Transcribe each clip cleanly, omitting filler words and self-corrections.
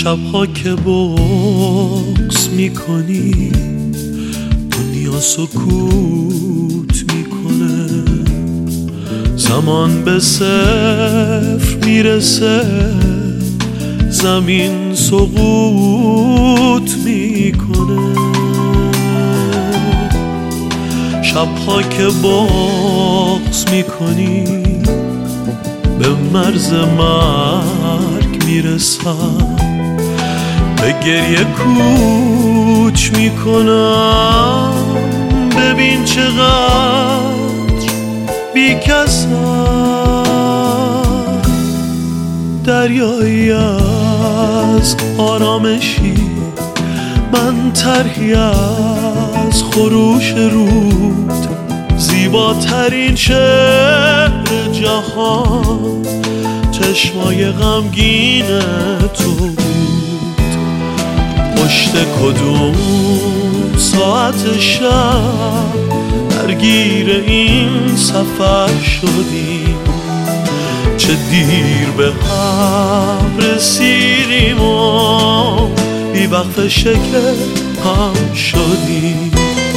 شبها که بغض میکنی دنیا سکوت میکنه، زمان به صفر میرسه، زمین سقوط میکنه. شبها که بغض میکنی به مرز مرگ میرسم، به گریه کوچ میکنم. ببین چقدر بیکسم، دریایی از آرامشی، من طرحی از خروش رود. زیباترین شعر جهان چشمای غمگین تو بود. پشت کدوم ساعت شب درگیر این سفر شدیم، چه دیر به هم رسیدیم و بی وقت شکل هم شدیم.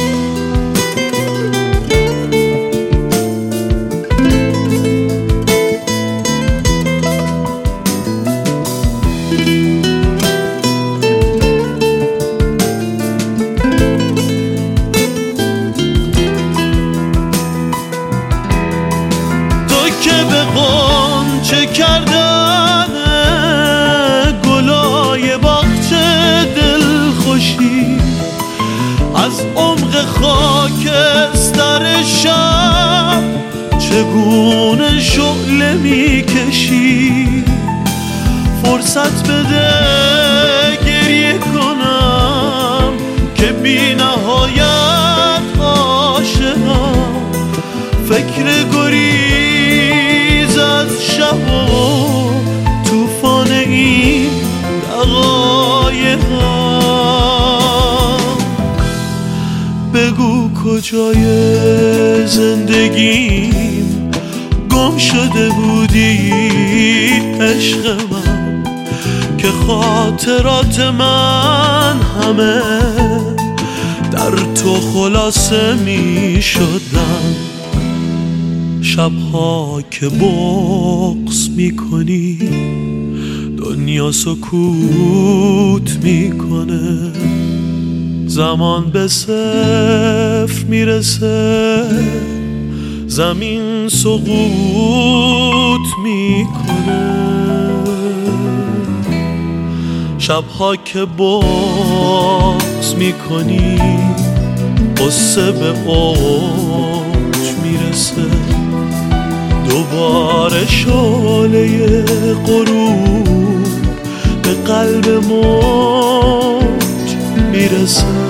چه کردن گلای باغچه دلخوشی، از عمق خاکستر شب چگونه شعله میکشی. فرصت بده گریه کنم که بی نهایت عاشقم، فکر گریز از شب و توفان این دقایقم. بگو کجای زندگیم گم شده بودی عشق من، که خاطرات من همه در تو خلاصه می شدن. شبها که بغض میکنی دنیا سکوت میکنه، زمان به صفر میرسه، زمین سقوط میکنه. شبها که بغض میکنی قصه به اوج میرسه، دوباره شعله غروب به قلب موج میرسه.